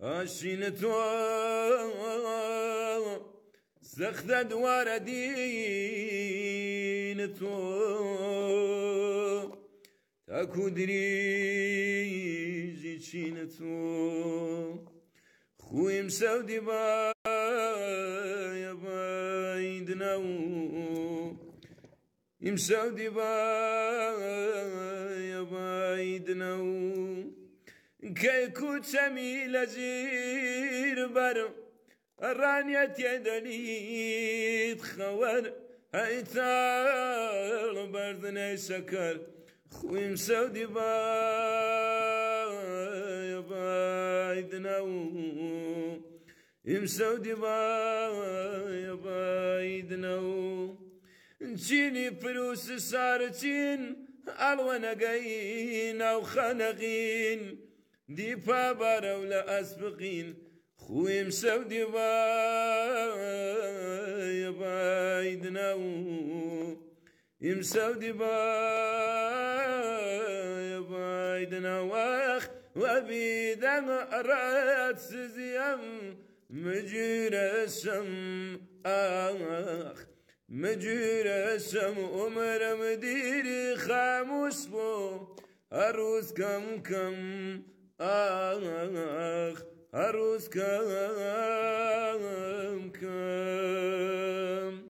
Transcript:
آشین تو سخت دوار دین تو تا کودریجی چین تو خویم سودی بايدنو ام سودي بايدنو كي كوت سمي لزير بر الرانية يدني تخور هيتال بردني سكر خويم سودي بايدنو ام سودي بايدنو تشيني فلوس صارتين الونقين او خنقين دي بابا ولا اسبقين خويم سودي بايدنو ام سودي بايدنو اخ وبيدن رات سزيم مجرسم اخ مجرسم عمر مديري خاموس بو عروس كم كم اخ عروس كم كم